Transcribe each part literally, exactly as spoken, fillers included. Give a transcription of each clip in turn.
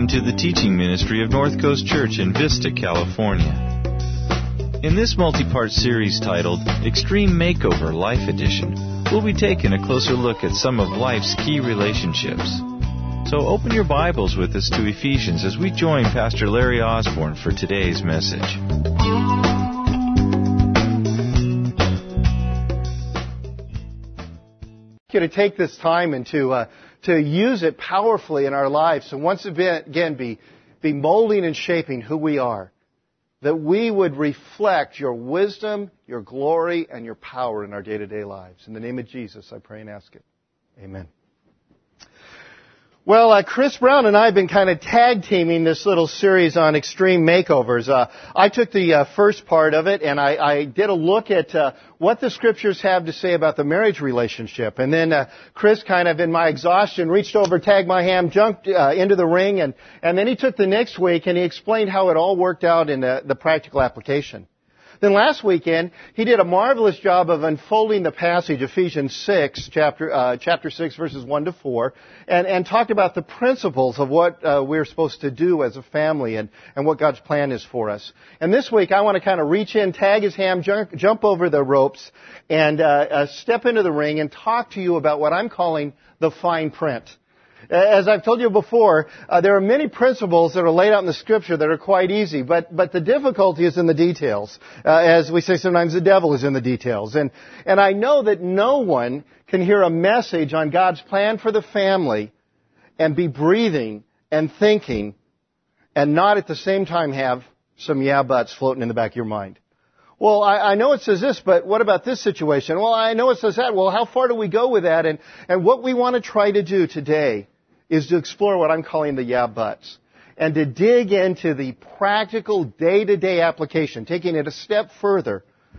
Welcome to the teaching ministry of North Coast Church in Vista, California. In this multi-part series titled Extreme Makeover Life Edition, we'll be taking a closer look at some of life's key relationships. So open your Bibles with us to Ephesians as we join Pastor Larry Osborne for today's message. To take this time and to uh, to use it powerfully in our lives, and once again be be molding and shaping who we are, that we would reflect your wisdom, your glory, and your power in our day-to-day lives. In the name of Jesus, I pray and ask it. Amen. Well, uh, Chris Brown and I have been kind of tag-teaming this little series on extreme makeovers. Uh, I took the uh, first part of it, and I, I did a look at uh, what the Scriptures have to say about the marriage relationship. And then uh, Chris, kind of in my exhaustion, reached over, tagged my hand, jumped uh, into the ring, and, and then he took the next week, and he explained how it all worked out in the, the practical application. Then last weekend, he did a marvelous job of unfolding the passage, Ephesians six, chapter uh, chapter six, verses one to four, and, and talked about the principles of what uh, we're supposed to do as a family and, and what God's plan is for us. And this week, I want to kind of reach in, tag his hand, jump, jump over the ropes, and uh, uh, step into the ring and talk to you about what I'm calling the fine print. As I've told you before, uh, there are many principles that are laid out in the Scripture that are quite easy, but but the difficulty is in the details. Uh, as we say sometimes, the devil is in the details. And and I know that no one can hear a message on God's plan for the family and be breathing and thinking and not at the same time have some yeah buts floating in the back of your mind. Well, I, I know it says this, but what about this situation? Well, I know it says that. Well, how far do we go with that? And and what we want to try to do today is to explore what I'm calling the yeah buts, and to dig into the practical day-to-day application, taking it a step further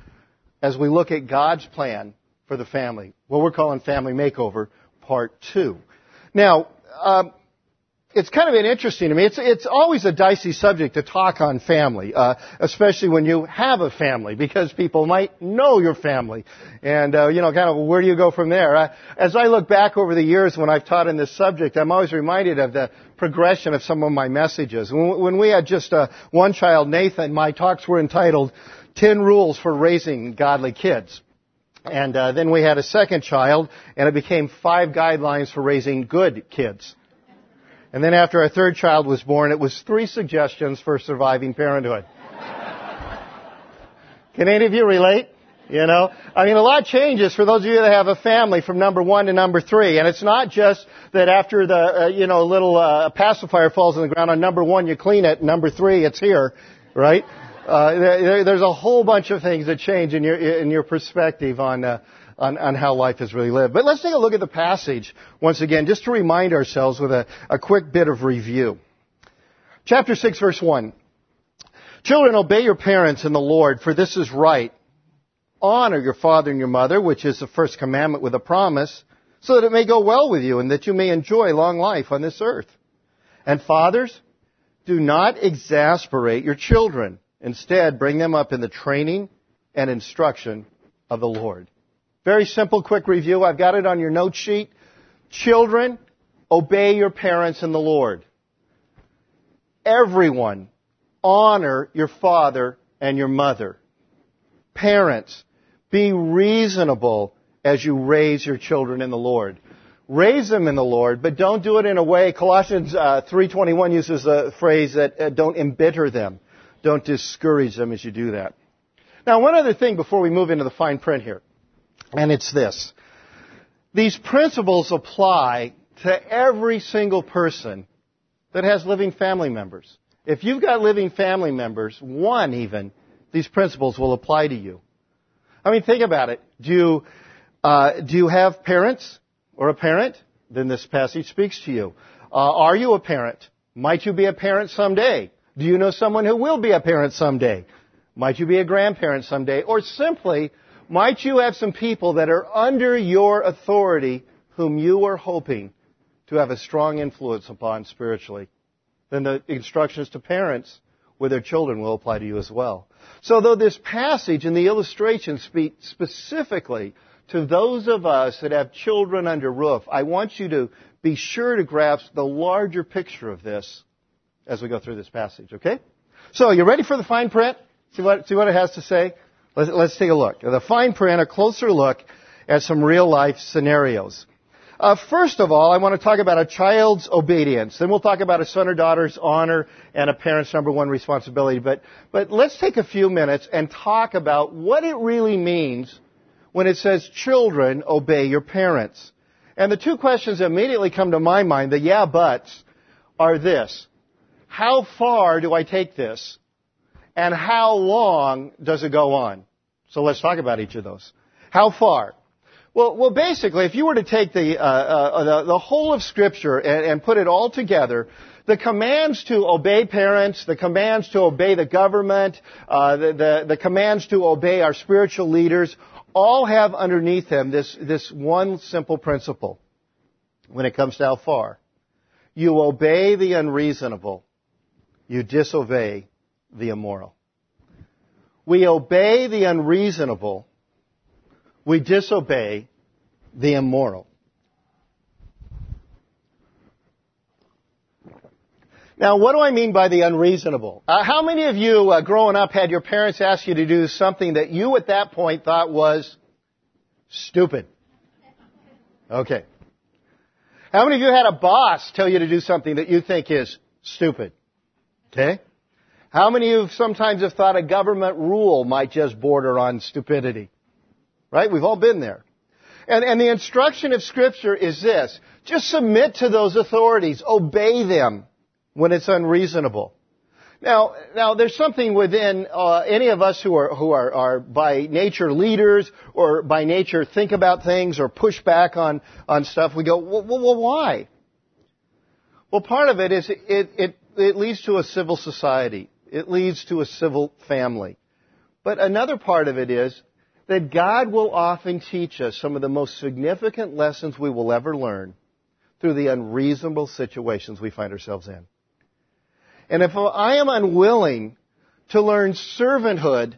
as we look at God's plan for the family, what we're calling Family Makeover Part two. Now, um, it's kind of an interesting to me. It's it's always a dicey subject to talk on family, uh, especially when you have a family, because people might know your family, and uh, you know, kind of where do you go from there? Uh, as I look back over the years when I've taught in this subject, I'm always reminded of the progression of some of my messages. When, when we had just uh, one child, Nathan, my talks were entitled ten Rules for Raising Godly Kids. And uh, then we had a second child, and it became five Guidelines for Raising Good Kids. And then after our third child was born, it was three suggestions for surviving parenthood. Can any of you relate? You know, I mean, a lot changes for those of you that have a family from number one to number three. And it's not just that after the, uh, you know, little uh, pacifier falls on the ground on number one, you clean it. Number three, it's here, right? Uh, there, there's a whole bunch of things that change in your in your perspective on. Uh, On, on how life is really lived. But let's take a look at the passage once again, just to remind ourselves with a, a quick bit of review. Chapter six, verse one. Children, obey your parents in the Lord, for this is right. Honor your father and your mother, which is the first commandment with a promise, so that it may go well with you and that you may enjoy long life on this earth. And fathers, do not exasperate your children. Instead, bring them up in the training and instruction of the Lord. Very simple, quick review. I've got it on your note sheet. Children, obey your parents in the Lord. Everyone, honor your father and your mother. Parents, be reasonable as you raise your children in the Lord. Raise them in the Lord, but don't do it in a way. Colossians uh, three twenty-one uses a phrase that uh, don't embitter them. Don't discourage them as you do that. Now, one other thing before we move into the fine print here. And it's this. These principles apply to every single person that has living family members. If you've got living family members, one even, these principles will apply to you. I mean, think about it. Do you, uh, do you have parents or a parent? Then this passage speaks to you. Uh, are you a parent? Might you be a parent someday? Do you know someone who will be a parent someday? Might you be a grandparent someday? Or simply, might you have some people that are under your authority whom you are hoping to have a strong influence upon spiritually? Then the instructions to parents with their children will apply to you as well. So though this passage and the illustration speak specifically to those of us that have children under roof, I want you to be sure to grasp the larger picture of this as we go through this passage, okay? So, you ready for the fine print? See what, see what it has to say? Let's, let's take a look. The fine print, a closer look at some real-life scenarios. Uh, first of all, I want to talk about a child's obedience. Then we'll talk about a son or daughter's honor and a parent's number one responsibility. But, but let's take a few minutes and talk about what it really means when it says, children, obey your parents. And the two questions that immediately come to my mind, the yeah buts, are this. How far do I take this? And how long does it go on? So let's talk about each of those. How far? Well, well, basically, if you were to take the, uh, uh, the, the whole of Scripture and, and put it all together, the commands to obey parents, the commands to obey the government, uh, the, the, the commands to obey our spiritual leaders, all have underneath them this, this one simple principle when it comes to how far. You obey the unreasonable, you disobey the immoral. We obey the unreasonable, we disobey the immoral. Now, what do I mean by the unreasonable? Uh, how many of you, uh, growing up, had your parents ask you to do something that you at that point thought was stupid? Okay. How many of you had a boss tell you to do something that you think is stupid? Okay. How many of you sometimes have thought a government rule might just border on stupidity? Right? We've all been there. And, and the instruction of Scripture is this. Just submit to those authorities. Obey them when it's unreasonable. Now, now there's something within uh, any of us who are who are, are by nature leaders or by nature think about things or push back on, on stuff. We go, well, well, why? Well, part of it is it, it, it leads to a civil society. It leads to a civil family. But another part of it is that God will often teach us some of the most significant lessons we will ever learn through the unreasonable situations we find ourselves in. And if I am unwilling to learn servanthood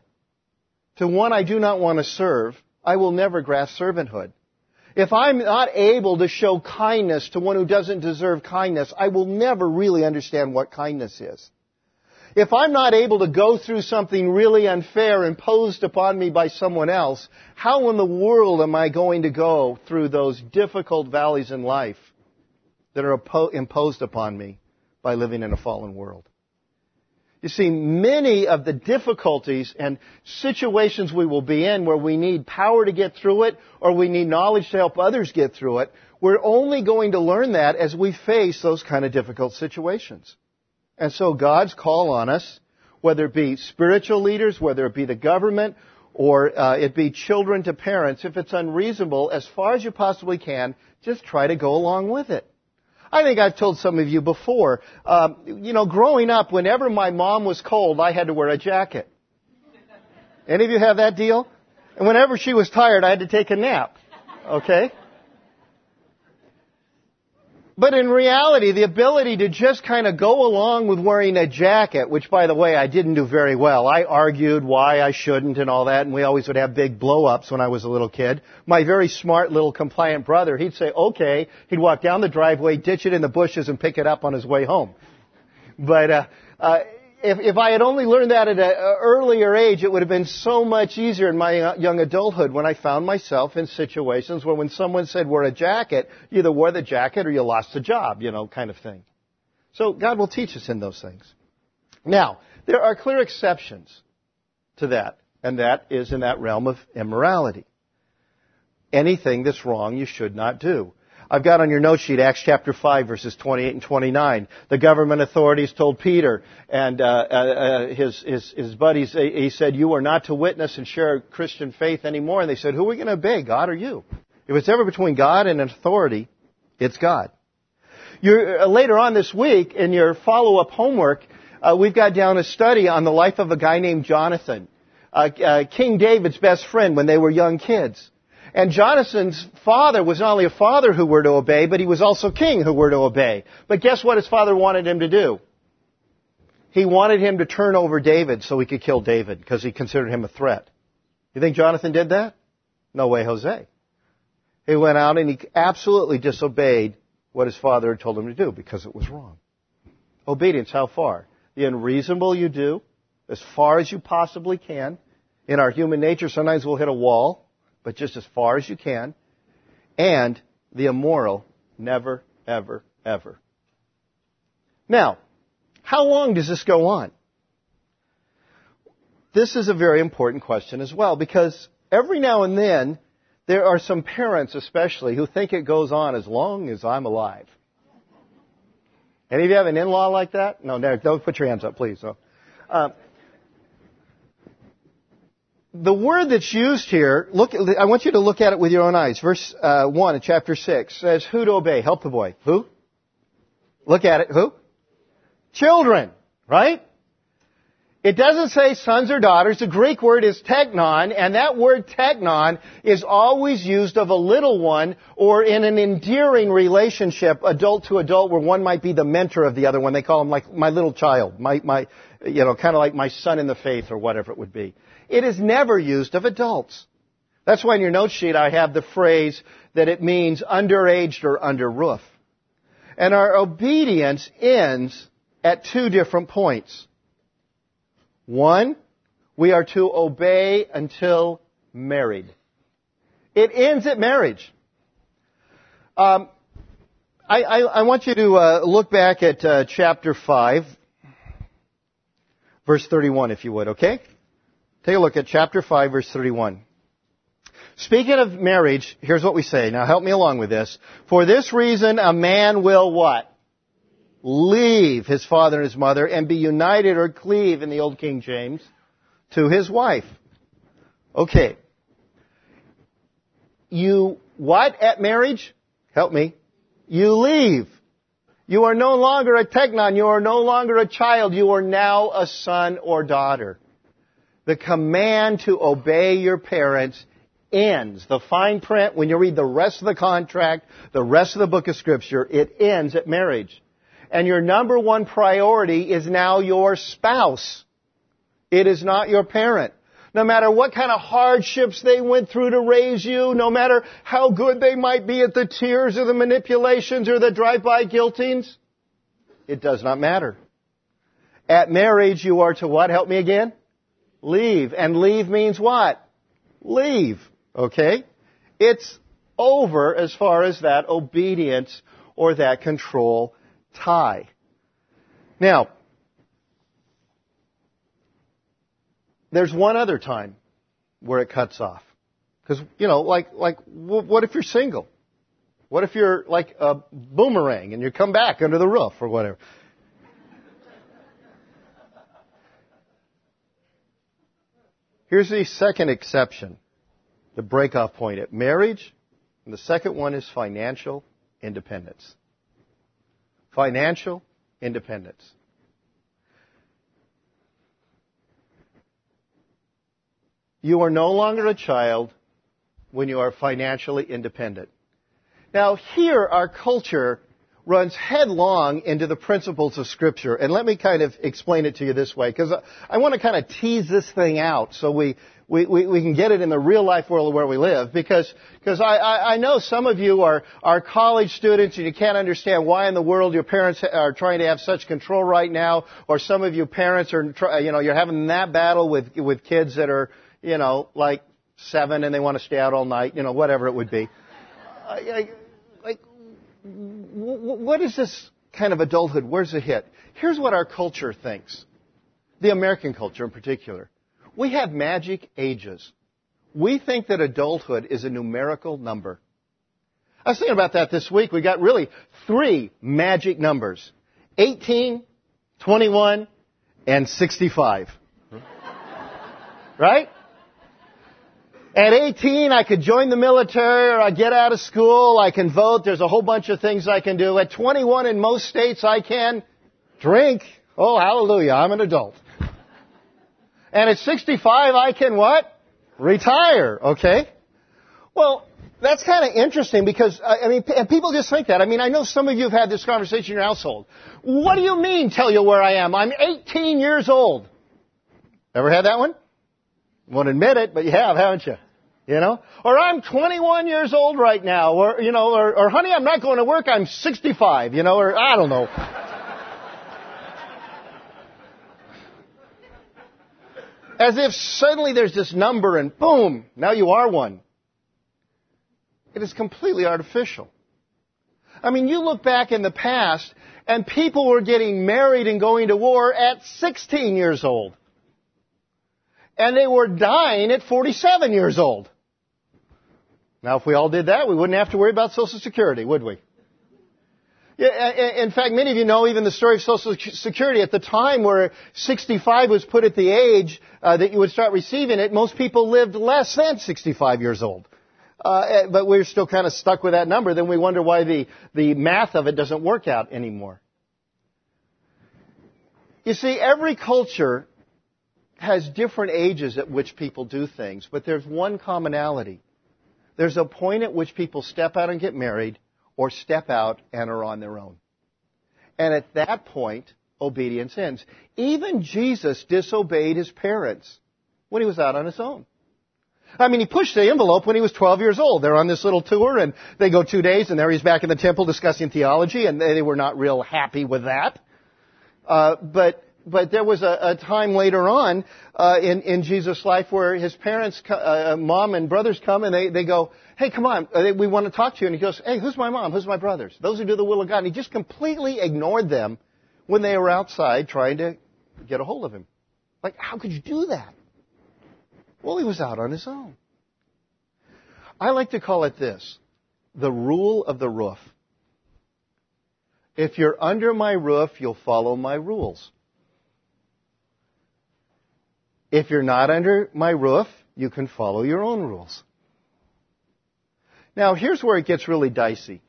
to one I do not want to serve, I will never grasp servanthood. If I'm not able to show kindness to one who doesn't deserve kindness, I will never really understand what kindness is. If I'm not able to go through something really unfair imposed upon me by someone else, how in the world am I going to go through those difficult valleys in life that are imposed upon me by living in a fallen world? You see, many of the difficulties and situations we will be in where we need power to get through it or we need knowledge to help others get through it, we're only going to learn that as we face those kind of difficult situations. And so God's call on us, whether it be spiritual leaders, whether it be the government, or uh, it be children to parents, if it's unreasonable, as far as you possibly can, just try to go along with it. I think I've told some of you before, um, you know, growing up, whenever my mom was cold, I had to wear a jacket. Any of you have that deal? And whenever she was tired, I had to take a nap. Okay? But in reality, the ability to just kind of go along with wearing a jacket, which, by the way, I didn't do very well. I argued why I shouldn't and all that, and we always would have big blow-ups when I was a little kid. My very smart little compliant brother, he'd say, okay. He'd walk down the driveway, ditch it in the bushes, and pick it up on his way home. But uh, uh, if, if I had only learned that at an earlier age, it would have been so much easier in my young adulthood when I found myself in situations where when someone said wear a jacket, you either wore the jacket or you lost the job, you know, kind of thing. So God will teach us in those things. Now, there are clear exceptions to that, and that is in that realm of immorality. Anything that's wrong you should not do. I've got on your note sheet Acts chapter five, verses twenty-eight and twenty-nine. The government authorities told Peter and uh, uh, his, his, his buddies, he said, you are not to witness and share Christian faith anymore. And they said, who are we going to obey, God or you? If it's ever between God and an authority, it's God. You're, uh, later on this week, in your follow-up homework, uh, we've got down a study on the life of a guy named Jonathan, uh, uh, King David's best friend when they were young kids. And Jonathan's father was not only a father who were to obey, but he was also king who were to obey. But guess what his father wanted him to do? He wanted him to turn over David so he could kill David because he considered him a threat. You think Jonathan did that? No way, Jose. He went out and he absolutely disobeyed what his father had told him to do because it was wrong. Obedience, how far? The unreasonable you do, as far as you possibly can. In our human nature, sometimes we'll hit a wall, but just as far as you can. And the immoral, never, ever, ever. Now, how long does this go on? This is a very important question as well, because every now and then, there are some parents especially who think it goes on as long as I'm alive. Any of you have an in-law like that? No, no, don't put your hands up, please. So, uh, the word that's used here, look, I want you to look at it with your own eyes. Verse uh, one in chapter six says, who to obey? Help the boy. Who? Look at it. Who? Children, right? It doesn't say sons or daughters. The Greek word is teknon, and that word teknon is always used of a little one or in an endearing relationship, adult to adult, where one might be the mentor of the other one. They call him like my little child, my, my, you know, kind of like my son in the faith or whatever it would be. It is never used of adults. That's why in your note sheet I have the phrase that it means underaged or under roof. And our obedience ends at two different points. One, we are to obey until married. It ends at marriage. Um, I, I, I want you to uh, look back at uh, chapter five, verse thirty-one, if you would, okay? Take a look at chapter five, verse thirty-one. Speaking of marriage, here's what we say. Now help me along with this. For this reason, a man will what? Leave his father and his mother and be united or cleave in the old King James to his wife. Okay. You what at marriage? Help me. You leave. You are no longer a teknon. You are no longer a child. You are now a son or daughter. The command to obey your parents ends. The fine print, when you read the rest of the contract, the rest of the book of Scripture, it ends at marriage. And your number one priority is now your spouse. It is not your parent. No matter what kind of hardships they went through to raise you, no matter how good they might be at the tears or the manipulations or the drive-by guiltings, it does not matter. At marriage, you are to what? Help me again? Leave. And leave means what? Leave. Okay? It's over as far as that obedience or that control tie. Now, there's one other time where it cuts off. Because, you know, like, like, what if you're single? What if you're like a boomerang and you come back under the roof or whatever? Here's the second exception, the breakoff point at marriage. And the second one is financial independence. Financial independence. You are no longer a child when you are financially independent. Now, here our culture runs headlong into the principles of Scripture. And let me kind of explain it to you this way, because I want to kind of tease this thing out so we, we, we, we can get it in the real life world where we live. Because, because I, I, I know some of you are, are college students and you can't understand why in the world your parents are trying to have such control right now. Or some of you parents are, you know, you're having that battle with, with kids that are, you know, like seven and they want to stay out all night, you know, whatever it would be. I, I, like, what is this kind of adulthood? Where's it hit? Here's what our culture thinks. The American culture in particular. We have magic ages. We think that adulthood is a numerical number. I was thinking about that this week. We got really three magic numbers. eighteen, twenty-one, and sixty-five. Right? At eighteen, I could join the military or I get out of school. I can vote. There's a whole bunch of things I can do. At twenty-one, in most states, I can drink. Oh, hallelujah, I'm an adult. And at sixty-five, I can what? Retire, okay? Well, that's kind of interesting because, I mean, and people just think that. I mean, I know some of you have had this conversation in your household. What do you mean, tell you where I am? I'm eighteen years old. Ever had that one? Won't admit it, but you have, haven't you? You know? Or I'm twenty-one years old right now. Or, you know, or, or honey, I'm not going to work. I'm sixty-five, you know, or I don't know. As if suddenly there's this number and boom, now you are one. It is completely artificial. I mean, you look back in the past and people were getting married and going to war at sixteen years old. And they were dying at forty-seven years old. Now, if we all did that, we wouldn't have to worry about Social Security, would we? Yeah, in fact, many of you know even the story of Social Security. At the time where sixty-five was put at the age uh, that you would start receiving it, most people lived less than sixty-five years old. Uh, but we're still kind of stuck with that number. Then we wonder why the, the math of it doesn't work out anymore. You see, every culture has different ages at which people do things, but there's one commonality. There's a point at which people step out and get married, or step out and are on their own. And at that point, obedience ends. Even Jesus disobeyed his parents when he was out on his own. I mean, he pushed the envelope when he was twelve years old. They're on this little tour, and they go two days, and there he's back in the temple discussing theology, and they were not real happy with that. Uh, but but there was a, a time later on uh, in, in Jesus' life where his parents, uh, mom and brothers come, and they, they go, hey, come on, we want to talk to you. And he goes, hey, who's my mom? Who's my brothers? Those who do the will of God. And he just completely ignored them when they were outside trying to get a hold of him. Like, how could you do that? Well, he was out on his own. I like to call it this, the rule of the roof. If you're under my roof, you'll follow my rules. If you're not under my roof, you can follow your own rules. Now, here's where it gets really dicey.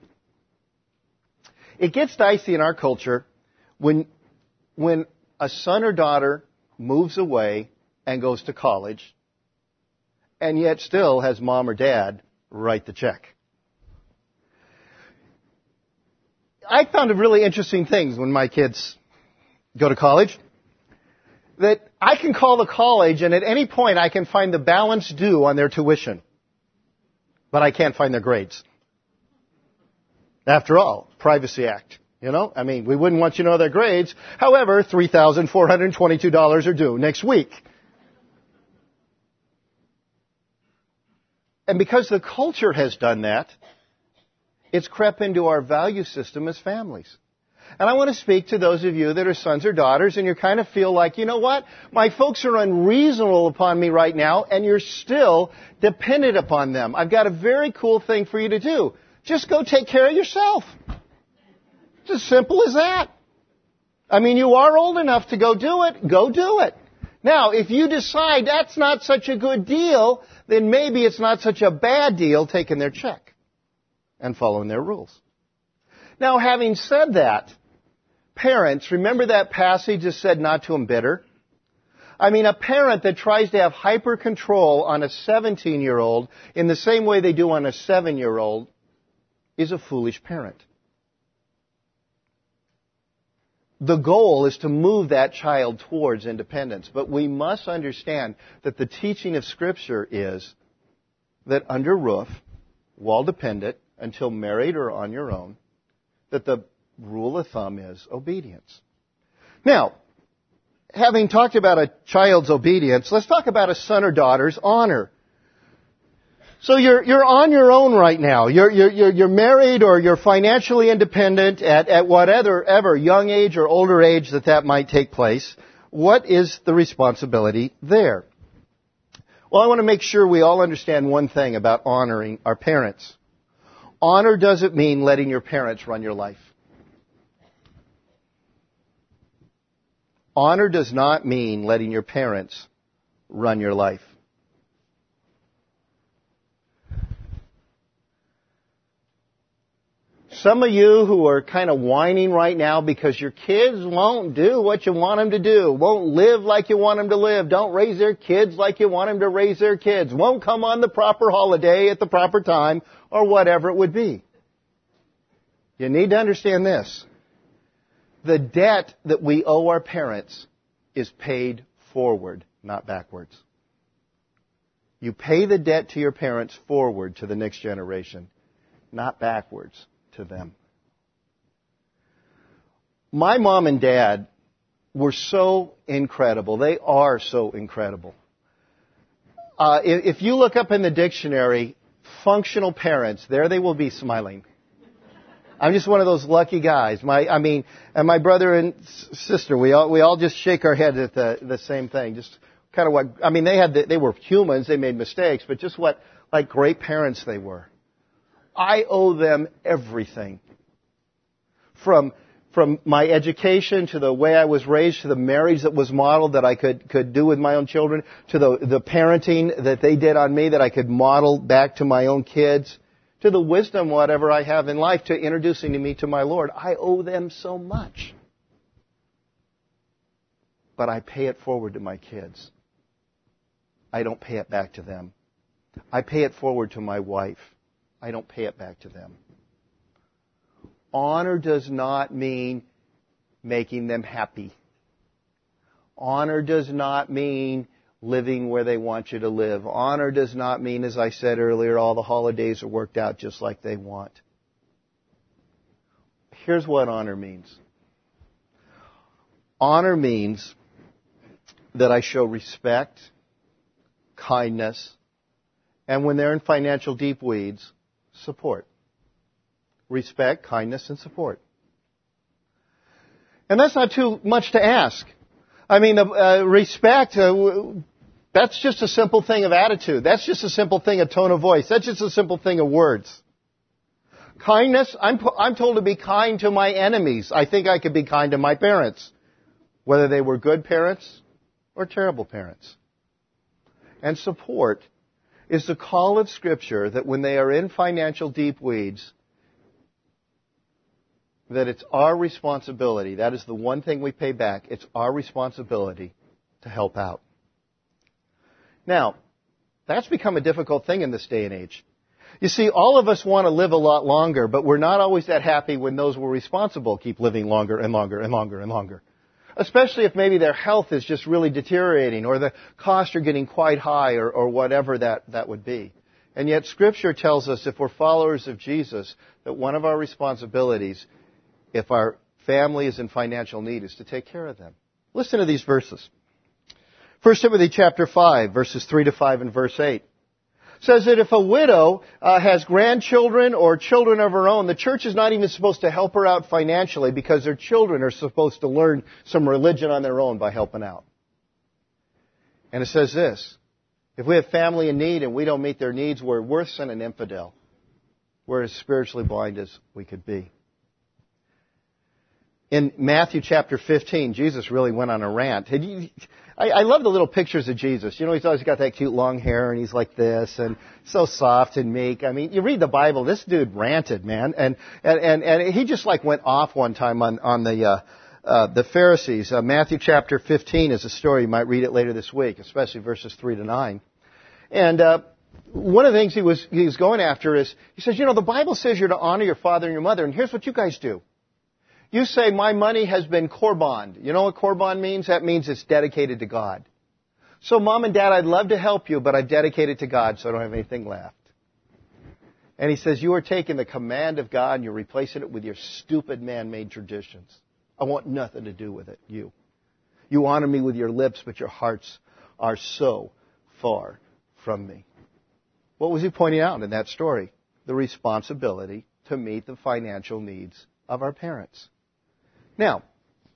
It gets dicey in our culture when, when a son or daughter moves away and goes to college, and yet still has mom or dad write the check. I found a really interesting thing when my kids go to college, that I can call the college and at any point I can find the balance due on their tuition, but I can't find their grades. After all, Privacy Act, you know? I mean, we wouldn't want you to know their grades. However, three thousand four hundred twenty-two dollars are due next week. And because the culture has done that, it's crept into our value system as families. And I want to speak to those of you that are sons or daughters and you kind of feel like, you know what? My folks are unreasonable upon me right now and you're still dependent upon them. I've got a very cool thing for you to do. Just go take care of yourself. It's as simple as that. I mean, you are old enough to go do it. Go do it. Now, if you decide that's not such a good deal, then maybe it's not such a bad deal taking their check and following their rules. Now, having said that, parents, remember that passage that said not to embitter? I mean, a parent that tries to have hyper control on a seventeen-year-old in the same way they do on a seven-year-old is a foolish parent. The goal is to move that child towards independence. But we must understand that the teaching of Scripture is that under roof, wall dependent, until married or on your own, that the rule of thumb is obedience. Now, having talked about a child's obedience, let's talk about a son or daughter's honor. So you're you're on your own right now. You're you're you're married or you're financially independent at at whatever ever young age or older age that that might take place. What is the responsibility there? Well, I want to make sure we all understand one thing about honoring our parents. Honor doesn't mean letting your parents run your life. Honor does not mean letting your parents run your life. Some of you who are kind of whining right now because your kids won't do what you want them to do, won't live like you want them to live, don't raise their kids like you want them to raise their kids, won't come on the proper holiday at the proper time, or whatever it would be. You need to understand this. The debt that we owe our parents is paid forward, not backwards. You pay the debt to your parents forward to the next generation, not backwards to them. My mom and dad were so incredible. They are so incredible. Uh, if you look up in the dictionary, functional parents, there they will be smiling. I'm just one of those lucky guys. My, I mean, and my brother and sister, we all we all just shake our heads at the the same thing. Just kind of what I mean. They had the, they were humans. They made mistakes, but just what like great parents they were. I owe them everything. From from my education to the way I was raised, to the marriage that was modeled that I could could do with my own children, to the the parenting that they did on me that I could model back to my own kids. To the wisdom, whatever I have in life, to introducing to me to my Lord. I owe them so much. But I pay it forward to my kids. I don't pay it back to them. I pay it forward to my wife. I don't pay it back to them. Honor does not mean making them happy. Honor does not mean living where they want you to live. Honor does not mean, as I said earlier, all the holidays are worked out just like they want. Here's what honor means. Honor means that I show respect, kindness, and when they're in financial deep weeds, support. Respect, kindness, and support. And that's not too much to ask. I mean, uh, respect, uh, that's just a simple thing of attitude. That's just a simple thing of tone of voice. That's just a simple thing of words. Kindness, I'm, I'm told to be kind to my enemies. I think I could be kind to my parents, whether they were good parents or terrible parents. And support is the call of Scripture that when they are in financial deep weeds, that it's our responsibility. That is the one thing we pay back. It's our responsibility to help out. Now, that's become a difficult thing in this day and age. You see, all of us want to live a lot longer, but we're not always that happy when those we're responsible keep living longer and longer and longer and longer. Especially if maybe their health is just really deteriorating or the costs are getting quite high or, or whatever that, that would be. And yet Scripture tells us if we're followers of Jesus, that one of our responsibilities, if our family is in financial need, is to take care of them. Listen to these verses. First Timothy chapter five, verses three to five and verse eight. Says that if a widow uh, has grandchildren or children of her own, the church is not even supposed to help her out financially because their children are supposed to learn some religion on their own by helping out. And it says this, if we have family in need and we don't meet their needs, we're worse than an infidel. We're as spiritually blind as we could be. In Matthew chapter fifteen, Jesus really went on a rant. I, I love the little pictures of Jesus. You know, he's always got that cute long hair, and he's like this, and so soft and meek. I mean, you read the Bible, this dude ranted, man. And and and, and he just like went off one time on, on the uh, uh, the Pharisees. Uh, Matthew chapter fifteen is a story. You might read it later this week, especially verses three to nine. And uh, one of the things he was, he was going after is, he says, you know, the Bible says you're to honor your father and your mother, and here's what you guys do. You say, my money has been korbaned. You know what korban means? That means it's dedicated to God. So, Mom and Dad, I'd love to help you, but I've dedicated to God, so I don't have anything left. And he says, you are taking the command of God and you're replacing it with your stupid man-made traditions. I want nothing to do with it, you. You honor me with your lips, but your hearts are so far from me. What was he pointing out in that story? The responsibility to meet the financial needs of our parents. Now,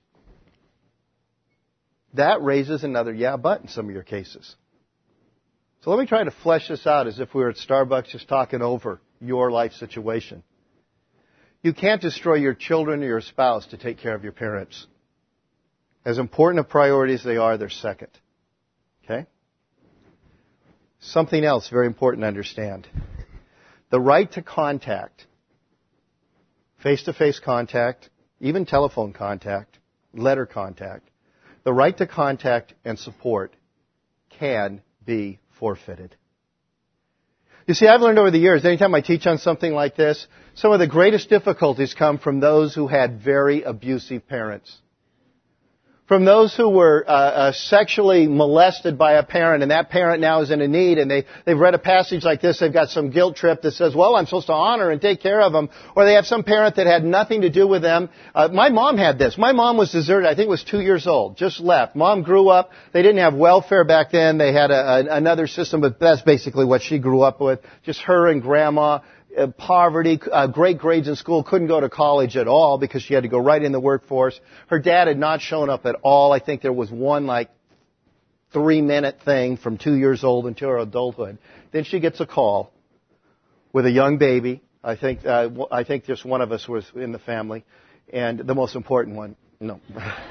that raises another yeah, but in some of your cases. So let me try to flesh this out as if we were at Starbucks just talking over your life situation. You can't destroy your children or your spouse to take care of your parents. As important a priority as they are, they're second. Okay? Something else very important to understand. The right to contact, face-to-face contact, even telephone contact, letter contact, the right to contact and support can be forfeited. You see, I've learned over the years, anytime I teach on something like this, some of the greatest difficulties come from those who had very abusive parents. from those who were uh, uh, sexually molested by a parent, and that parent now is in a need, and they, they've read a passage like this, they've got some guilt trip that says, well, I'm supposed to honor and take care of them, or they have some parent that had nothing to do with them. Uh, my mom had this. My mom was deserted, I think it was two years old, just left. Mom grew up, they didn't have welfare back then, they had a, a, another system, but that's basically what she grew up with, just her and grandma. Uh, poverty, uh, great grades in school, couldn't go to college at all because she had to go right in the workforce. Her dad had not shown up at all. I think there was one like three minute thing from two years old until her adulthood. Then she gets a call with a young baby. I think, uh, I think just one of us was in the family, and the most important one, no.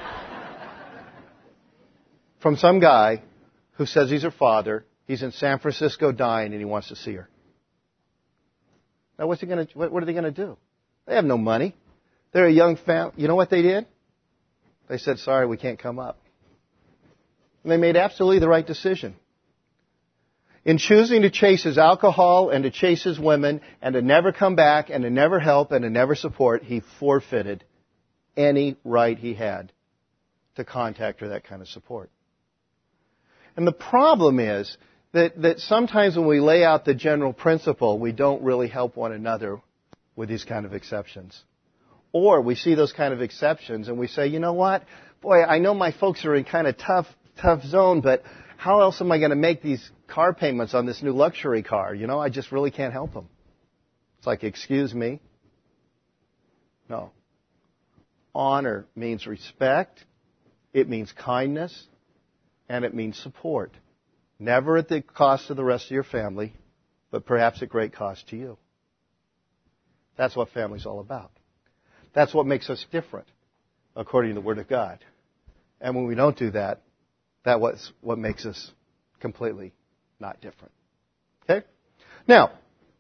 From some guy who says he's her father, he's in San Francisco dying, and he wants to see her. Now, what's he gonna, what, what are they going to do? They have no money. They're a young family. You know what they did? They said, sorry, we can't come up. And they made absolutely the right decision. In choosing to chase his alcohol and to chase his women and to never come back and to never help and to never support, he forfeited any right he had to contact her that kind of support. And the problem is, That, that sometimes when we lay out the general principle, we don't really help one another with these kind of exceptions. Or we see those kind of exceptions and we say, you know what? Boy, I know my folks are in kind of tough, tough zone, but how else am I going to make these car payments on this new luxury car? You know, I just really can't help them. It's like, excuse me? No. Honor means respect, it means kindness, and it means support. Never at the cost of the rest of your family, but perhaps at great cost to you. That's what family's all about. That's what makes us different, according to the Word of God. And when we don't do that, that's what makes us completely not different. Okay? Now,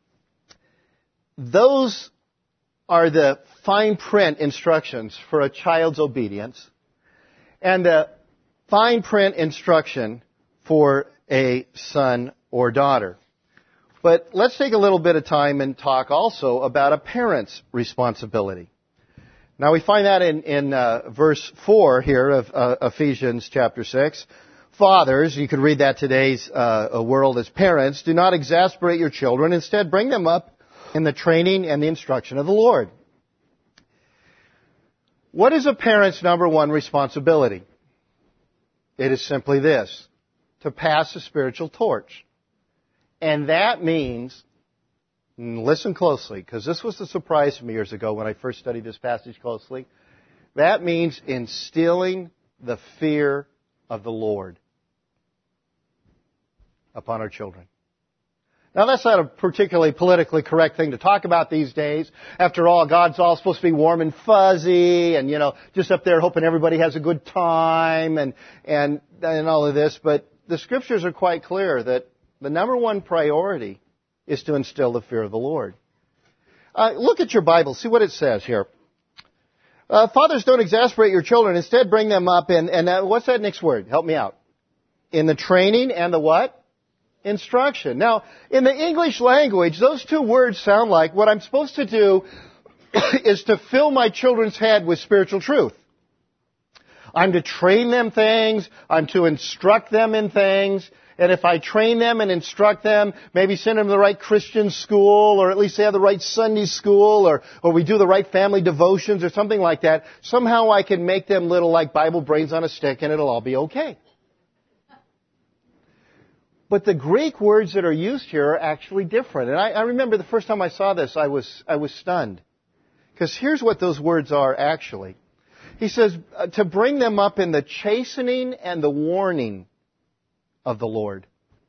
those are the fine print instructions for a child's obedience, and the fine print instruction for a son or daughter. But let's take a little bit of time and talk also about a parent's responsibility. Now we find that in, in uh, verse four here of uh, Ephesians chapter six. Fathers, you could read that today's uh, world as parents, do not exasperate your children. Instead, bring them up in the training and the instruction of the Lord. What is a parent's number one responsibility? It is simply this: to pass a spiritual torch. And that means, listen closely, because this was the surprise to me years ago when I first studied this passage closely. That means instilling the fear of the Lord upon our children. Now, that's not a particularly politically correct thing to talk about these days. After all, God's all supposed to be warm and fuzzy and, you know, just up there hoping everybody has a good time and, and, and all of this. But the Scriptures are quite clear that the number one priority is to instill the fear of the Lord. Uh, look at your Bible. See what it says here. Uh, Fathers, don't exasperate your children. Instead, bring them up in, and uh, what's that next word? Help me out. In the training and the what? Instruction. Now, in the English language, those two words sound like what I'm supposed to do is to fill my children's head with spiritual truth. I'm to train them things. I'm to instruct them in things. And if I train them and instruct them, maybe send them to the right Christian school, or at least they have the right Sunday school, or, or we do the right family devotions or something like that, somehow I can make them little like Bible brains on a stick and it'll all be okay. But the Greek words that are used here are actually different. And I, I remember the first time I saw this, I was, I was stunned. Because here's what those words are actually. He says, uh, to bring them up in the chastening and the warning of the Lord.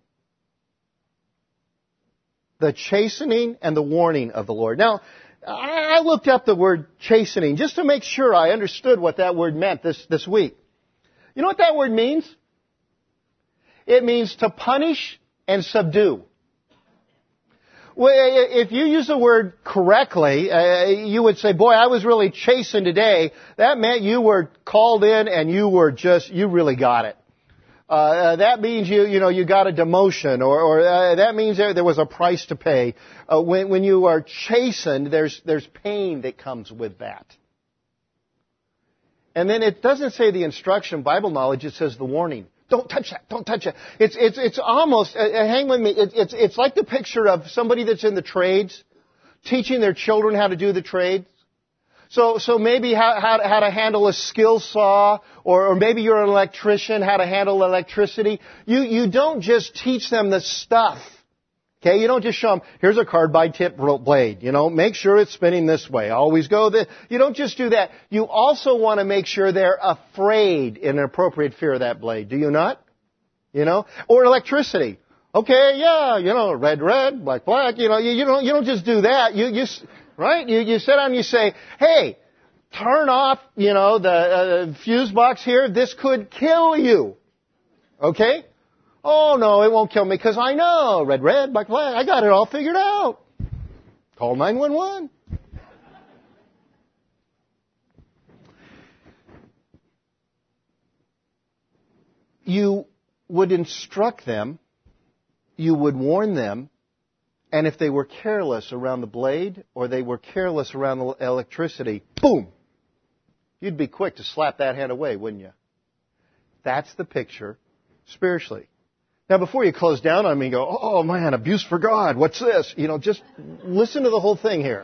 The chastening and the warning of the Lord. Now, I looked up the word chastening just to make sure I understood what that word meant this, this week. You know what that word means? It means to punish and subdue. Well, if you use the word correctly, uh, you would say, boy, I was really chastened today. That meant you were called in and you were just, you really got it. Uh, that means you, you know, you got a demotion, or, or uh, that means there, there was a price to pay. Uh, when, when you are chastened, there's, there's pain that comes with that. And then it doesn't say the instruction, Bible knowledge, it says the warning. Don't touch that. Don't touch that. It's, it's, it's almost, uh, hang with me, it, it's, it's like the picture of somebody that's in the trades, teaching their children how to do the trades. So, so maybe how, how, to, how to handle a skill saw, or, or maybe you're an electrician, how to handle electricity. You, you don't just teach them the stuff. Okay, you don't just show them, here's a carbide tip blade, you know, make sure it's spinning this way. Always go this. You don't just do that. You also want to make sure they're afraid in an appropriate fear of that blade. Do you not? You know? Or electricity. Okay, yeah, you know, red, red, black, black, you know, you, you don't, you don't just do that. You, you, right? You, you sit down and you say, hey, turn off, you know, the uh, fuse box here. This could kill you. Okay? Oh, no, it won't kill me because I know. Red, red, black, black. I got it all figured out. Call nine one one. You would instruct them. You would warn them. And if they were careless around the blade or they were careless around the electricity, boom, you'd be quick to slap that hand away, wouldn't you? That's the picture spiritually. Now, before you close down on me and go, oh, man, abuse for God, what's this? You know, just listen to the whole thing here.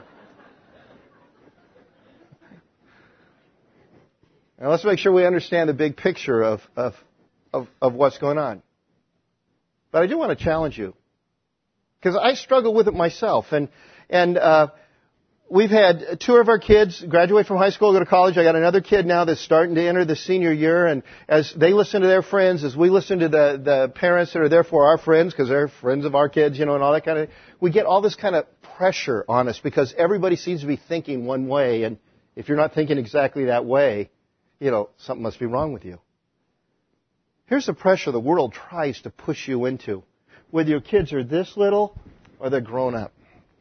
Now, let's make sure we understand the big picture of, of, of, of what's going on. But I do want to challenge you, because I struggle with it myself. And, and uh, we've had two of our kids graduate from high school, go to college. I got another kid now that's starting to enter the senior year. And as they listen to their friends, as we listen to the, the parents that are there for our friends, because they're friends of our kids, you know, and all that kind of, we get all this kind of pressure on us because everybody seems to be thinking one way. And if you're not thinking exactly that way, you know, something must be wrong with you. Here's the pressure the world tries to push you into, whether your kids are this little or they're grown up.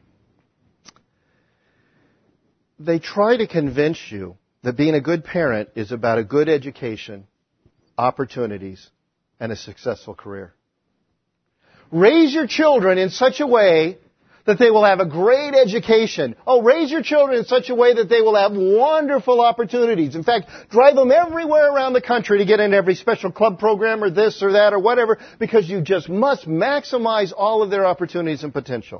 They try to convince you that being a good parent is about a good education, opportunities, and a successful career. Raise your children in such a way that they will have a great education. Oh, raise your children in such a way that they will have wonderful opportunities. In fact, drive them everywhere around the country to get in every special club program or this or that or whatever, because you just must maximize all of their opportunities and potential.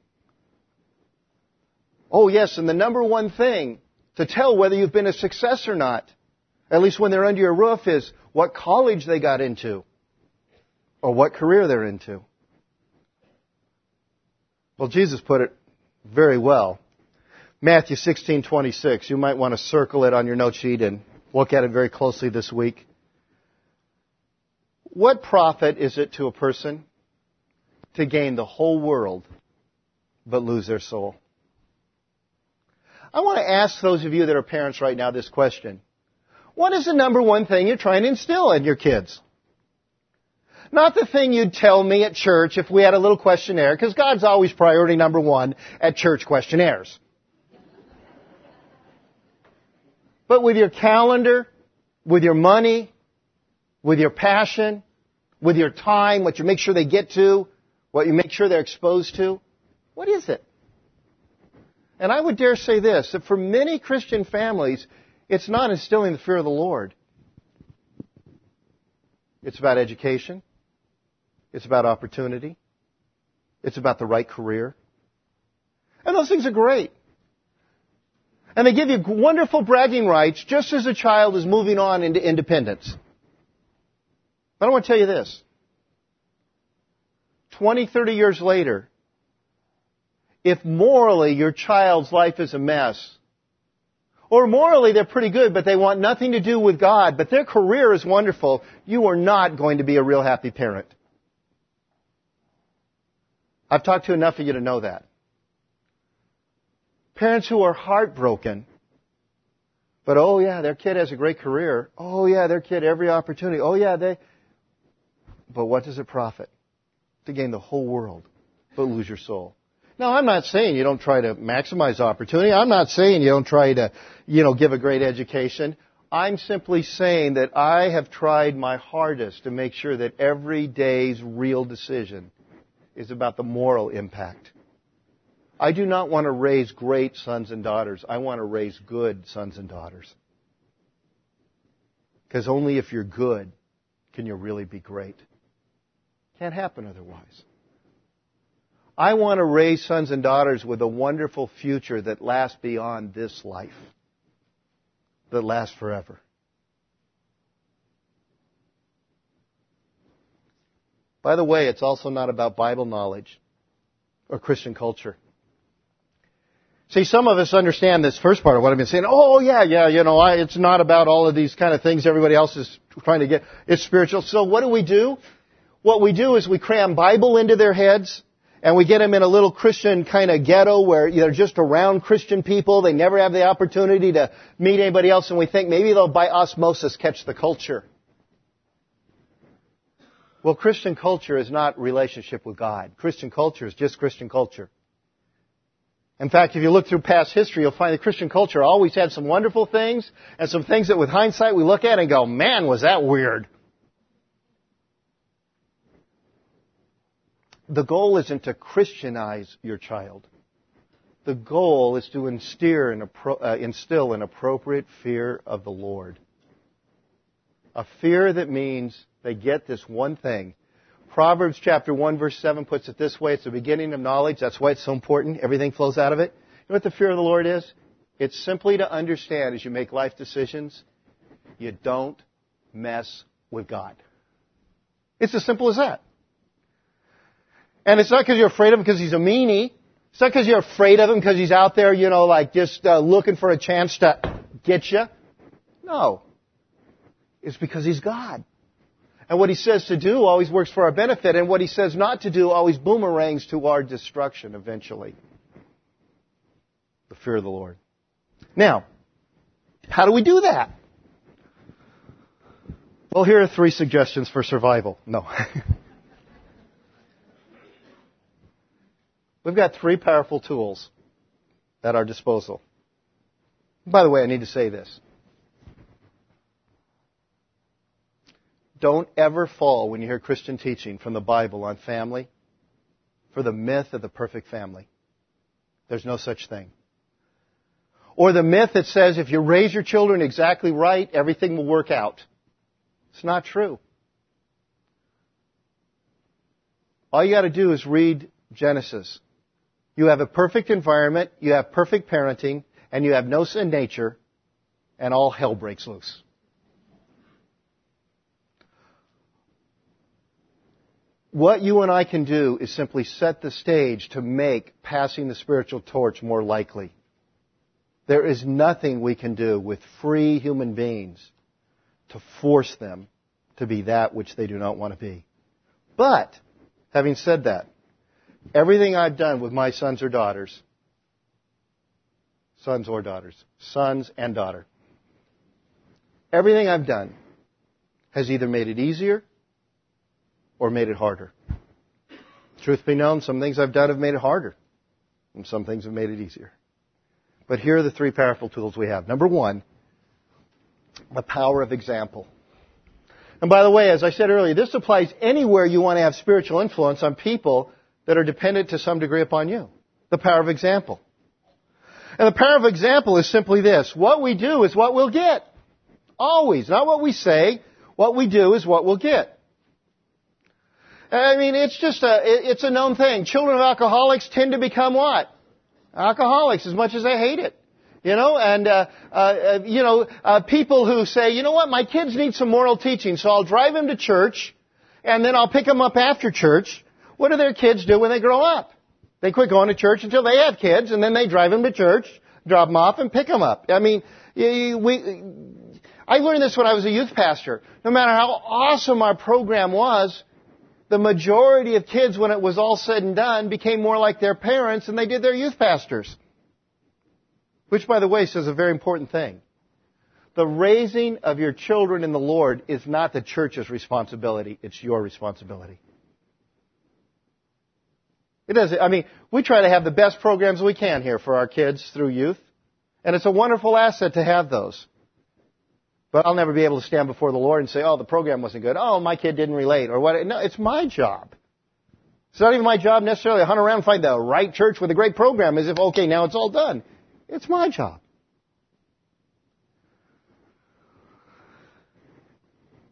Oh, yes, and the number one thing to tell whether you've been a success or not, at least when they're under your roof, is what college they got into or what career they're into. Well, Jesus put it very well. Matthew sixteen twenty-six. You might want to circle it on your note sheet and look at it very closely this week. What profit is it to a person to gain the whole world but lose their soul? I want to ask those of you that are parents right now this question. What is the number one thing you're trying to instill in your kids? Not the thing you'd tell me at church if we had a little questionnaire, because God's always priority number one at church questionnaires. But with your calendar, with your money, with your passion, with your time, what you make sure they get to, what you make sure they're exposed to, what is it? And I would dare say this, that for many Christian families, it's not instilling the fear of the Lord. It's about education. It's about opportunity. It's about the right career. And those things are great. And they give you wonderful bragging rights just as a child is moving on into independence. But I want to tell you this. twenty, thirty years later, if morally your child's life is a mess, or morally they're pretty good, but they want nothing to do with God, but their career is wonderful, you are not going to be a real happy parent. I've talked to enough of you to know that. Parents who are heartbroken, but oh yeah, their kid has a great career. Oh yeah, their kid every opportunity. Oh yeah, they... But what does it profit? To gain the whole world, but lose your soul. Now, I'm not saying you don't try to maximize opportunity. I'm not saying you don't try to, you know, give a great education. I'm simply saying that I have tried my hardest to make sure that every day's real decision is about the moral impact. I do not want to raise great sons and daughters. I want to raise good sons and daughters. Because only if you're good can you really be great. Can't happen otherwise. I want to raise sons and daughters with a wonderful future that lasts beyond this life, that lasts forever. By the way, it's also not about Bible knowledge or Christian culture. See, some of us understand this first part of what I've been saying. Oh, yeah, yeah, you know, I, it's not about all of these kind of things everybody else is trying to get. It's spiritual. So what do we do? What we do is we cram Bible into their heads, and we get them in a little Christian kind of ghetto where they're just around Christian people. They never have the opportunity to meet anybody else, and we think maybe they'll by osmosis catch the culture. Well, Christian culture is not relationship with God. Christian culture is just Christian culture. In fact, if you look through past history, you'll find that Christian culture always had some wonderful things and some things that with hindsight we look at and go, man, was that weird. The goal isn't to Christianize your child. The goal is to instill an, uh, instill an appropriate fear of the Lord. A fear that means they get this one thing. Proverbs chapter one verse seven puts it this way. It's the beginning of knowledge. That's why it's so important. Everything flows out of it. You know what the fear of the Lord is? It's simply to understand as you make life decisions, you don't mess with God. It's as simple as that. And it's not because you're afraid of him because he's a meanie. It's not because you're afraid of him because he's out there, you know, like just uh, looking for a chance to get you. No. It's because he's God. And what he says to do always works for our benefit, and what he says not to do always boomerangs to our destruction eventually. The fear of the Lord. Now, how do we do that? Well, here are three suggestions for survival. No. We've got three powerful tools at our disposal. By the way, I need to say this. Don't ever fall when you hear Christian teaching from the Bible on family for the myth of the perfect family. There's no such thing. Or the myth that says if you raise your children exactly right, everything will work out. It's not true. All you got to do is read Genesis. You have a perfect environment, you have perfect parenting, and you have no sin nature, and all hell breaks loose. What you and I can do is simply set the stage to make passing the spiritual torch more likely. There is nothing we can do with free human beings to force them to be that which they do not want to be. But, having said that, everything I've done with my sons or daughters, sons or daughters, sons and daughter, everything I've done has either made it easier or made it harder. Truth be known, some things I've done have made it harder, and some things have made it easier. But here are the three powerful tools we have. Number one, the power of example. And by the way, as I said earlier, this applies anywhere you want to have spiritual influence on people that are dependent to some degree upon you. The power of example. And the power of example is simply this. What we do is what we'll get. Always. Not what we say. What we do is what we'll get. I mean, it's just a, it's a known thing. Children of alcoholics tend to become what? Alcoholics, as much as they hate it. You know, and, uh, uh, you know, uh, people who say, you know what, my kids need some moral teaching, so I'll drive them to church, and then I'll pick them up after church. What do their kids do when they grow up? They quit going to church until they have kids, and then they drive them to church, drop them off, and pick them up. I mean, we, I learned this when I was a youth pastor. No matter how awesome our program was, the majority of kids, when it was all said and done, became more like their parents than they did their youth pastors. Which, by the way, says a very important thing. The raising of your children in the Lord is not the church's responsibility. It's your responsibility. It does. I mean, we try to have the best programs we can here for our kids through youth. And it's a wonderful asset to have those. But I'll never be able to stand before the Lord and say, oh, the program wasn't good. Oh, my kid didn't relate. Or what? No, it's my job. It's not even my job necessarily to hunt around and find the right church with a great program as if, okay, now it's all done. It's my job.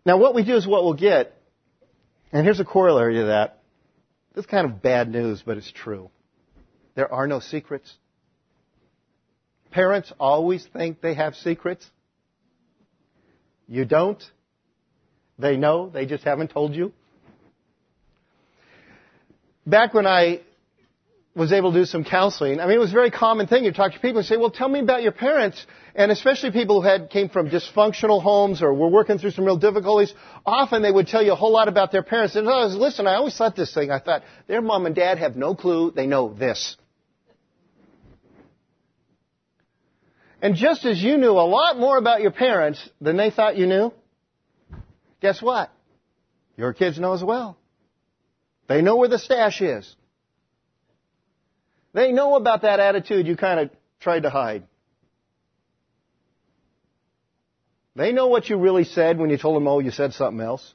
Now, what we do is what we'll get. And here's a corollary to that. This is kind of bad news, but it's true. There are no secrets. Parents always think they have secrets. You don't. They know. They just haven't told you. Back when I was able to do some counseling, I mean, it was a very common thing. You talk to people and say, well, tell me about your parents. And especially people who had came from dysfunctional homes or were working through some real difficulties, often they would tell you a whole lot about their parents. And I was, listen, I always thought this thing. I thought, their mom and dad have no clue. They know this. And just as you knew a lot more about your parents than they thought you knew, guess what? Your kids know as well. They know where the stash is. They know about that attitude you kind of tried to hide. They know what you really said when you told them, oh, you said something else.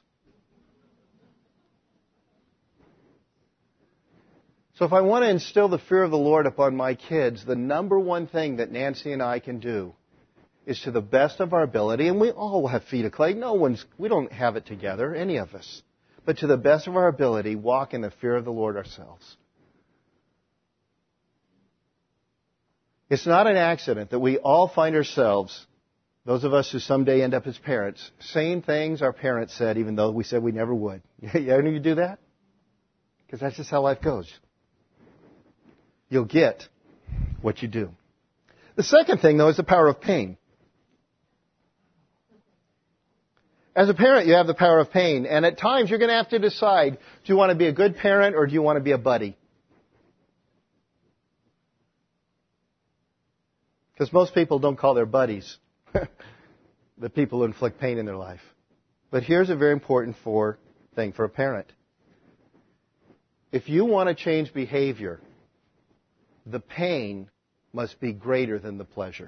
So if I want to instill the fear of the Lord upon my kids, the number one thing that Nancy and I can do is to the best of our ability, and we all have feet of clay. No one's, we don't have it together, any of us. But to the best of our ability, walk in the fear of the Lord ourselves. It's not an accident that we all find ourselves, those of us who someday end up as parents, saying things our parents said even though we said we never would. Any of you do that? Because that's just how life goes. You'll get what you do. The second thing, though, is the power of pain. As a parent, you have the power of pain. And at times, you're going to have to decide, do you want to be a good parent or do you want to be a buddy? Because most people don't call their buddies the people who inflict pain in their life. But here's a very important for thing for a parent. If you want to change behavior, the pain must be greater than the pleasure.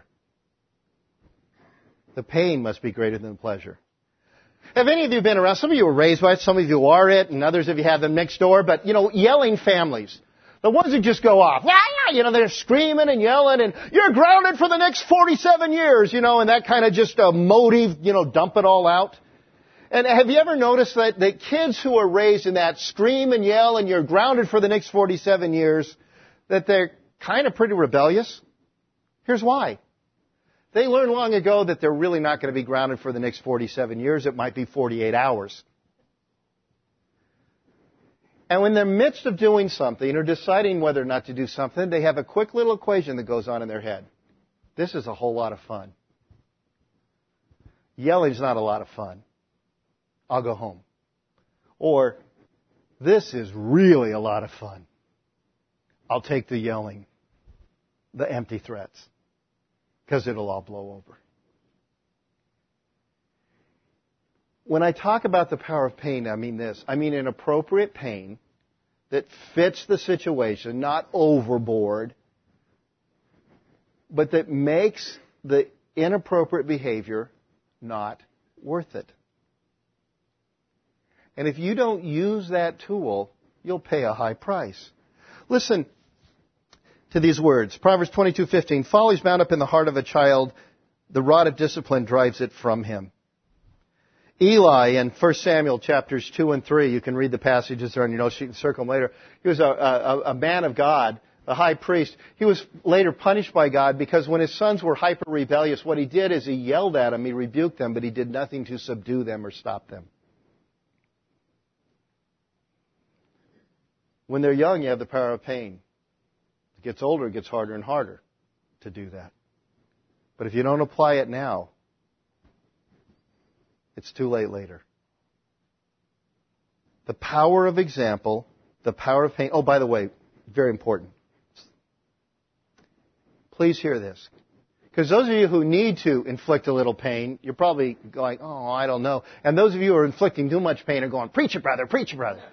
The pain must be greater than the pleasure. Have any of you been around? Some of you were raised by it, some of you are it, and others of you have them next door. But, you know, yelling families. The ones that just go off. You know, they're screaming and yelling, and you're grounded for the next forty-seven years, you know, and that kind of just a motive, you know, dump it all out. And have you ever noticed that the kids who are raised in that scream and yell and you're grounded for the next forty-seven years, that they're kind of pretty rebellious? Here's why. They learned long ago that they're really not going to be grounded for the next forty-seven years. It might be forty-eight hours. And when they're in the midst of doing something or deciding whether or not to do something, they have a quick little equation that goes on in their head. This is a whole lot of fun. Yelling's not a lot of fun. I'll go home. Or, this is really a lot of fun. I'll take the yelling, the empty threats, because it'll all blow over. When I talk about the power of pain, I mean this. I mean an appropriate pain that fits the situation, not overboard, but that makes the inappropriate behavior not worth it. And if you don't use that tool, you'll pay a high price. Listen to these words. Proverbs twenty-two fifteen. Folly is bound up in the heart of a child. The rod of discipline drives it from him. Eli in First Samuel chapters two and three, you can read the passages there on your notes, you can circle them later. He was a, a, a man of God, a high priest. He was later punished by God because when his sons were hyper rebellious, what he did is he yelled at them, he rebuked them, but he did nothing to subdue them or stop them. When they're young, you have the power of pain. As it gets older, it gets harder and harder to do that. But if you don't apply it now, it's too late later. The power of example, the power of pain. Oh, by the way, very important. Please hear this. Because those of you who need to inflict a little pain, you're probably going, oh, I don't know. And those of you who are inflicting too much pain are going, preach it, brother, preach it, brother.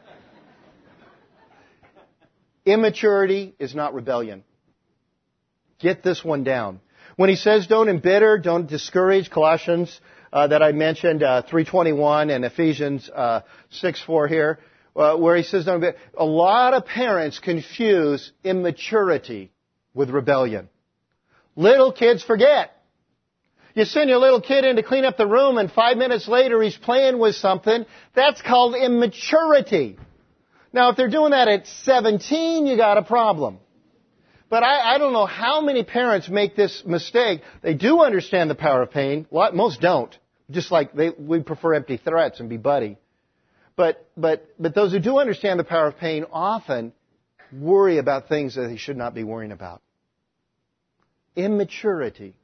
Immaturity is not rebellion. Get this one down. When he says don't embitter, don't discourage, Colossians uh, that I mentioned, uh, three twenty-one and Ephesians uh, six four here, uh, where he says don't embitter. A lot of parents confuse immaturity with rebellion. Little kids forget. You send your little kid in to clean up the room and five minutes later he's playing with something. That's called immaturity. Now, if they're doing that at seventeen, you got a problem. But I, I don't know how many parents make this mistake. They do understand the power of pain. Most don't. Just like they, we prefer empty threats and be buddy. But, but, but those who do understand the power of pain often worry about things that they should not be worrying about. Immaturity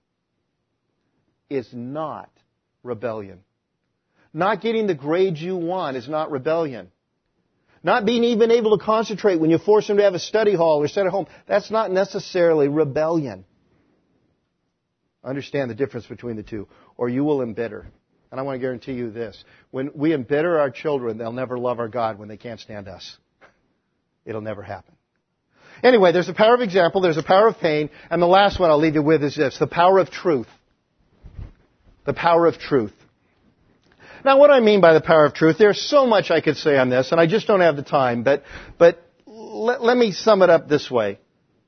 is not rebellion. Not getting the grades you want is not rebellion. Not being even able to concentrate when you force them to have a study hall or sit at home, that's not necessarily rebellion. Understand the difference between the two, or you will embitter. And I want to guarantee you this. When we embitter our children, they'll never love our God when they can't stand us. It'll never happen. Anyway, there's a power of example, there's a power of pain, and the last one I'll leave you with is this, the power of truth. The power of truth. Now, what do I mean by the power of truth? There's so much I could say on this, and I just don't have the time, but, but let, let me sum it up this way.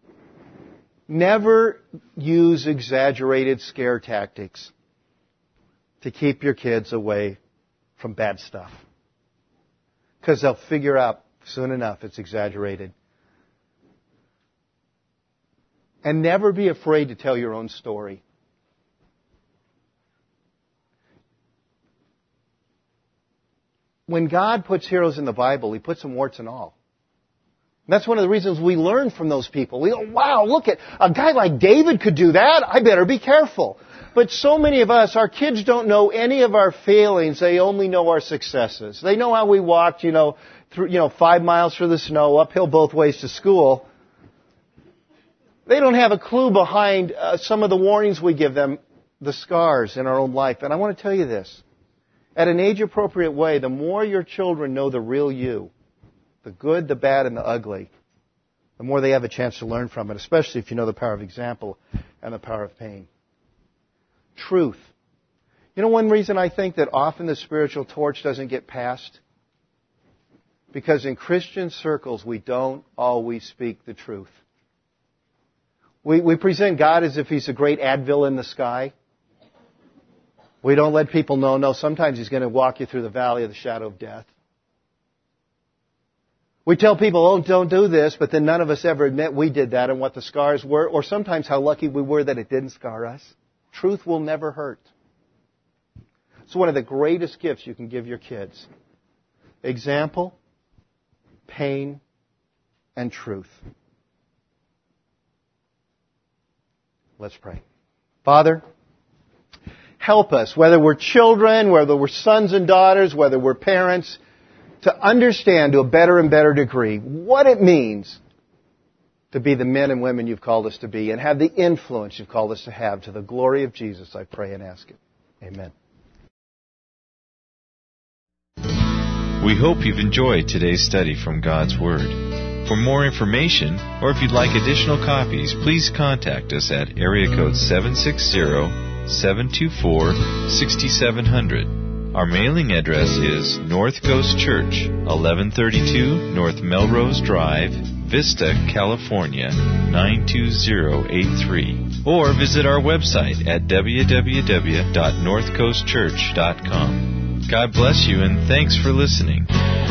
Never use exaggerated scare tactics to keep your kids away from bad stuff. Because they'll figure out soon enough it's exaggerated. And never be afraid to tell your own story. When God puts heroes in the Bible, He puts them warts and all. And that's one of the reasons we learn from those people. We go, wow, look at a guy like David could do that. I better be careful. But so many of us, our kids don't know any of our failings. They only know our successes. They know how we walked, you know, through, you know, five miles through the snow, uphill both ways to school. They don't have a clue behind uh, some of the warnings we give them, the scars in our own life. And I want to tell you this. At an age-appropriate way, the more your children know the real you, the good, the bad, and the ugly, the more they have a chance to learn from it, especially if you know the power of example and the power of pain. Truth. You know one reason I think that often the spiritual torch doesn't get passed? Because in Christian circles, we don't always speak the truth. We, we present God as if He's a great Advil in the sky. We don't let people know, no, sometimes He's going to walk you through the valley of the shadow of death. We tell people, oh, don't do this, but then none of us ever admit we did that and what the scars were, or sometimes how lucky we were that it didn't scar us. Truth will never hurt. It's one of the greatest gifts you can give your kids. Example, pain, and truth. Let's pray. Father, help us, whether we're children, whether we're sons and daughters, whether we're parents, to understand to a better and better degree what it means to be the men and women You've called us to be and have the influence You've called us to have to the glory of Jesus, I pray and ask it. Amen. We hope you've enjoyed today's study from God's Word. For more information, or if you'd like additional copies, please contact us at area code seven six zero, seven two four, six seven zero zero. Our mailing address is North Coast Church, eleven thirty-two North Melrose Drive, Vista, California, nine two zero eight three. Or visit our website at w w w dot north coast church dot com. God bless you and thanks for listening.